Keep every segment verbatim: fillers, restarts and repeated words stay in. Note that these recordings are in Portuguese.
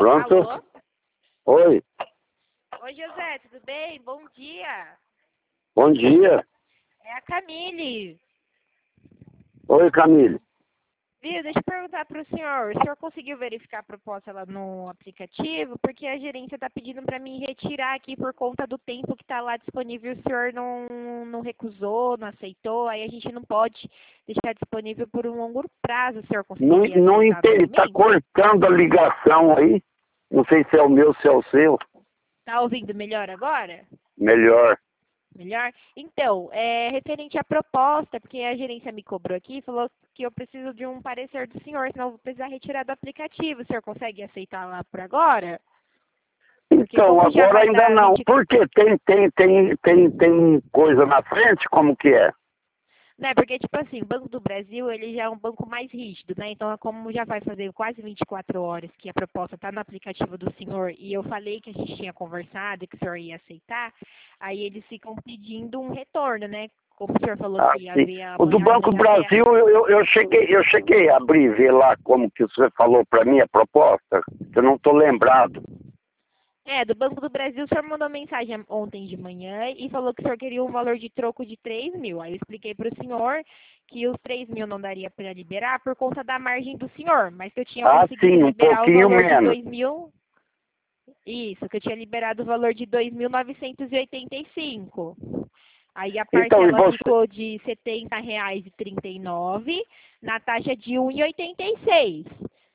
Pronto? Alô? Oi, Oi, José, tudo bem? Bom dia. bom dia. É a Camille. Oi, Camille. Viu, deixa eu perguntar para o senhor. O senhor conseguiu verificar a proposta lá no aplicativo? Porque a gerência está pedindo para mim retirar aqui por conta do tempo que está lá disponível. O senhor não, não recusou, não aceitou. Aí a gente não pode deixar disponível por um longo prazo. O senhor Não, conseguiria não aceitar entendi, tá novamente? cortando a ligação aí. Não sei se é o meu, se é o seu. Tá ouvindo melhor agora? Melhor. Melhor? Então, é referente à proposta, porque a gerência me cobrou aqui e falou que eu preciso de um parecer do senhor, senão eu vou precisar retirar do aplicativo. O senhor consegue aceitar lá por agora? Porque Então, como já agora vai ainda dar não. vinte... Por quê? Tem, tem, tem, tem, tem coisa na frente? Como que é? Né, porque, tipo assim, o Banco do Brasil, ele já é um banco mais rígido, né? Então, como já vai fazer quase vinte e quatro horas que a proposta está no aplicativo do senhor, e eu falei que a gente tinha conversado e que o senhor ia aceitar, aí eles ficam pedindo um retorno, né? Como o senhor falou Ah, que sim. havia O do amanhã, Banco já ter... Brasil, eu, eu, eu cheguei, eu cheguei a abrir, ver lá como que você falou para mim a proposta. Eu não estou lembrado. É, do Banco do Brasil, o senhor mandou mensagem ontem de manhã e falou que o senhor queria um valor de troco de três mil. Aí eu expliquei para o senhor que os três mil não daria para liberar por conta da margem do senhor, mas que eu tinha Ah, conseguido sim, um liberar o pouquinho valor de menos. dois mil. Isso, que eu tinha liberado o valor de dois mil novecentos e oitenta e cinco. Aí a Então, e parcela você? ficou de setenta reais e trinta e nove na taxa de um e oitenta e seis.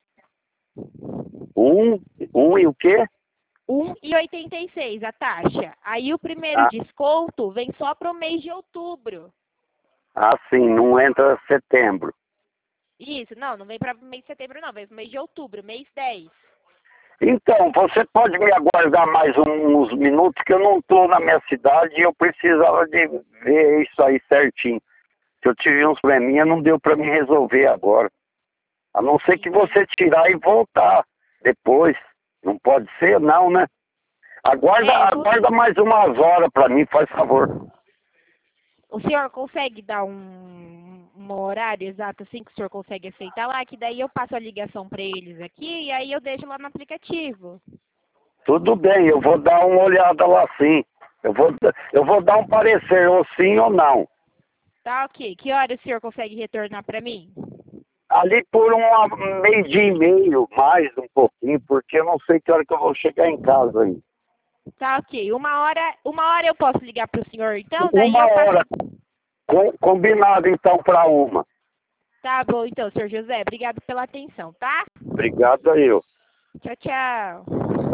Um, um e o quê? um e oitenta e seis a taxa. Aí o primeiro Ah, desconto vem só para o mês de outubro. ah, sim, não entra setembro. Isso, não, não vem para o mês de setembro, não, vem para o mês de outubro, mês dez. Então, você pode me aguardar mais um- uns minutos, que eu não estou na minha cidade e eu precisava de ver isso aí certinho. Se eu tive uns probleminha, não deu para me resolver agora. A não ser que Entendi. você tirar e voltar depois. Não pode ser, não, né? Aguarda, É, eu aguarda consigo. mais umas horas para mim, faz favor. O senhor consegue dar um, um horário exato assim que o senhor consegue aceitar lá, que daí eu passo a ligação para eles aqui e aí eu deixo lá no aplicativo. Tudo bem, eu vou dar uma olhada lá sim. Eu vou, eu vou dar um parecer, ou sim ou não. Tá, ok. Que hora o senhor consegue retornar para mim? Ali por uma meio dia e meio, mais um pouquinho, porque eu não sei que hora que eu vou chegar em casa aí. Tá, ok. Uma hora, uma hora eu posso ligar pro senhor, então, daí Uma eu passo. hora, com- combinado então para uma. Tá bom, então, senhor José. Obrigado pela atenção, tá? Obrigado aí. Tchau, tchau.